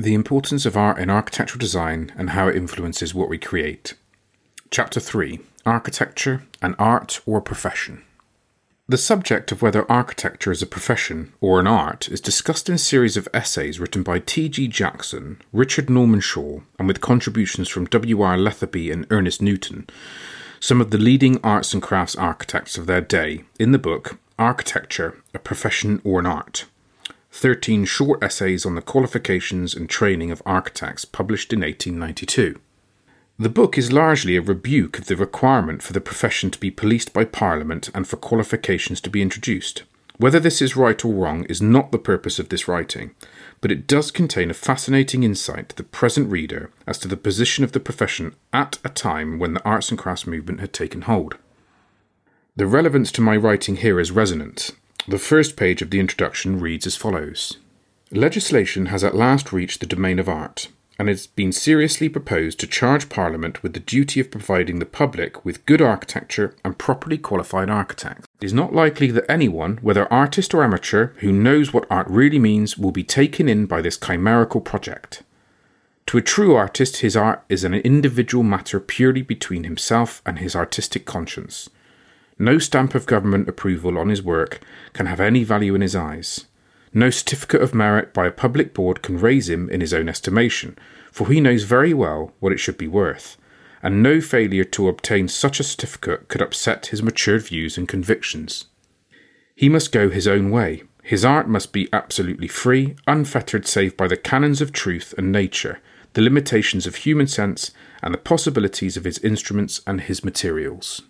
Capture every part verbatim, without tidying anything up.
The importance of art in architectural design and how it influences what we create. Chapter three. Architecture, an art or a profession. The subject of whether architecture is a profession or an art is discussed in a series of essays written by T G Jackson, Richard Norman Shaw, and with contributions from W R Letherby and Ernest Newton, some of the leading arts and crafts architects of their day, in the book Architecture, a Profession or an Art. thirteen short essays on the qualifications and training of architects published in eighteen ninety-two. The book is largely a rebuke of the requirement for the profession to be policed by Parliament and for qualifications to be introduced. Whether this is right or wrong is not the purpose of this writing, but it does contain a fascinating insight to the present reader as to the position of the profession at a time when the arts and crafts movement had taken hold. The relevance to my writing here is resonant. The first page of the introduction reads as follows. Legislation has at last reached the domain of art, and it has been seriously proposed to charge Parliament with the duty of providing the public with good architecture and properly qualified architects. It is not likely that anyone, whether artist or amateur, who knows what art really means, will be taken in by this chimerical project. To a true artist, his art is an individual matter purely between himself and his artistic conscience. No stamp of government approval on his work can have any value in his eyes. No certificate of merit by a public board can raise him in his own estimation, for he knows very well what it should be worth, and no failure to obtain such a certificate could upset his matured views and convictions. He must go his own way. His art must be absolutely free, unfettered save by the canons of truth and nature, the limitations of human sense, and the possibilities of his instruments and his materials.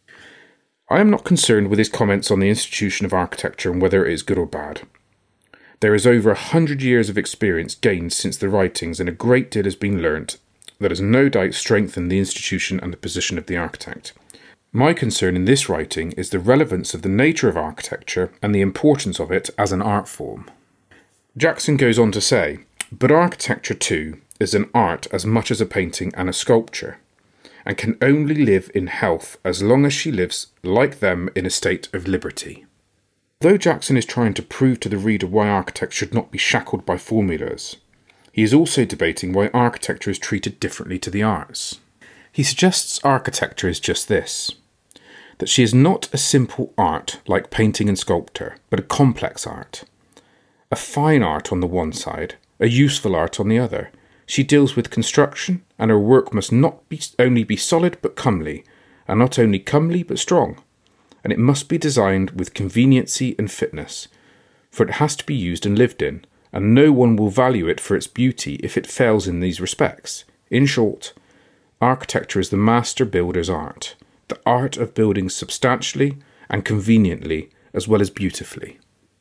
I am not concerned with his comments on the institution of architecture and whether it is good or bad. There is over a hundred years of experience gained since the writings, and a great deal has been learnt that has no doubt strengthened the institution and the position of the architect. My concern in this writing is the relevance of the nature of architecture and the importance of it as an art form. Jackson goes on to say, but architecture too is an art as much as a painting and a sculpture, and can only live in health as long as she lives like them in a state of liberty. Though Jackson is trying to prove to the reader why architects should not be shackled by formulas, he is also debating why architecture is treated differently to the arts. He suggests architecture is just this, that she is not a simple art like painting and sculpture, but a complex art. A fine art on the one side, a useful art on the other. She deals with construction, and her work must not be only be solid but comely, and not only comely but strong. And it must be designed with conveniency and fitness, for it has to be used and lived in, and no one will value it for its beauty if it fails in these respects. In short, architecture is the master builder's art, the art of building substantially and conveniently as well as beautifully.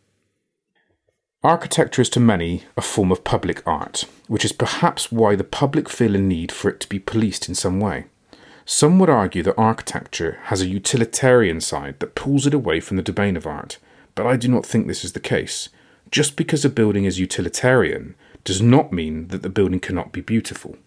Architecture is to many a form of public art, which is perhaps why the public feel a need for it to be policed in some way. Some would argue that architecture has a utilitarian side that pulls it away from the domain of art, but I do not think this is the case. Just because a building is utilitarian does not mean that the building cannot be beautiful.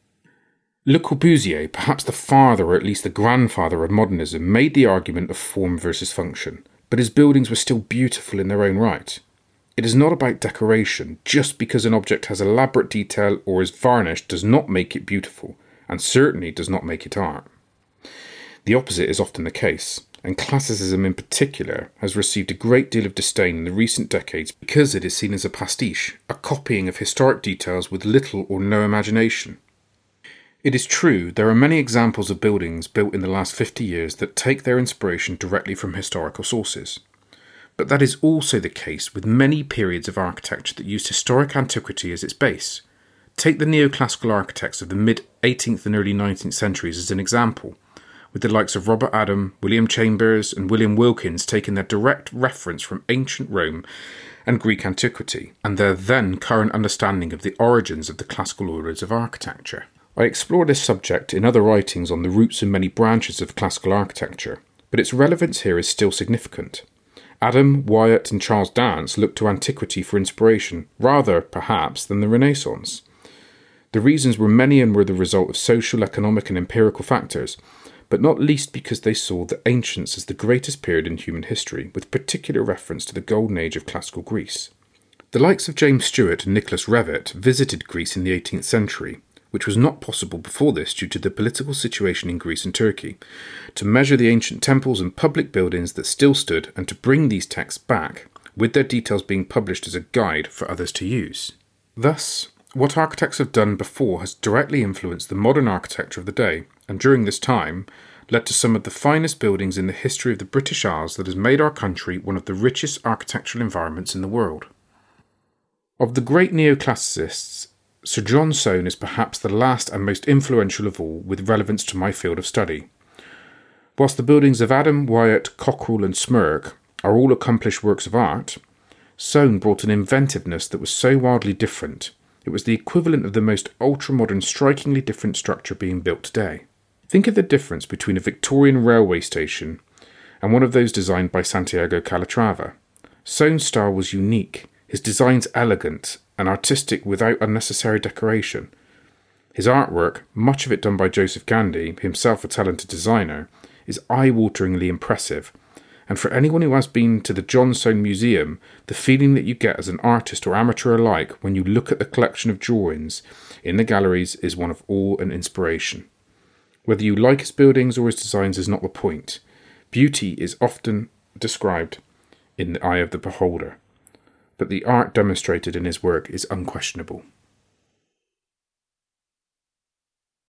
Le Corbusier, perhaps the father or at least the grandfather of modernism, made the argument of form versus function, but his buildings were still beautiful in their own right. It is not about decoration. Just because an object has elaborate detail or is varnished does not make it beautiful, and certainly does not make it art. The opposite is often the case, and classicism in particular has received a great deal of disdain in the recent decades because it is seen as a pastiche, a copying of historic details with little or no imagination. It is true, there are many examples of buildings built in the last fifty years that take their inspiration directly from historical sources. But that is also the case with many periods of architecture that used historic antiquity as its base. Take the neoclassical architects of the mid-eighteenth and early nineteenth centuries as an example, with the likes of Robert Adam, William Chambers and William Wilkins taking their direct reference from ancient Rome and Greek antiquity, and their then current understanding of the origins of the classical orders of architecture. I explore this subject in other writings on the roots and many branches of classical architecture, but its relevance here is still significant. Adam, Wyatt and Charles Dance looked to antiquity for inspiration, rather, perhaps, than the Renaissance. The reasons were many and were the result of social, economic and empirical factors, but not least because they saw the ancients as the greatest period in human history, with particular reference to the golden age of classical Greece. The likes of James Stewart and Nicholas Revet visited Greece in the eighteenth century, which was not possible before this due to the political situation in Greece and Turkey, to measure the ancient temples and public buildings that still stood and to bring these texts back, with their details being published as a guide for others to use. Thus, what architects have done before has directly influenced the modern architecture of the day, and during this time, led to some of the finest buildings in the history of the British Isles that has made our country one of the richest architectural environments in the world. Of the great neoclassicists, Sir John Soane is perhaps the last and most influential of all with relevance to my field of study. Whilst the buildings of Adam, Wyatt, Cockerell and Smirke are all accomplished works of art, Soane brought an inventiveness that was so wildly different, it was the equivalent of the most ultra-modern, strikingly different structure being built today. Think of the difference between a Victorian railway station and one of those designed by Santiago Calatrava. Soane's style was unique, his designs elegant and artistic without unnecessary decoration. His artwork, much of it done by Joseph Gandy, himself a talented designer, is eye-wateringly impressive, and for anyone who has been to the John Soane Museum, the feeling that you get as an artist or amateur alike when you look at the collection of drawings in the galleries is one of awe and inspiration. Whether you like his buildings or his designs is not the point. Beauty is often described in the eye of the beholder, but the art demonstrated in his work is unquestionable.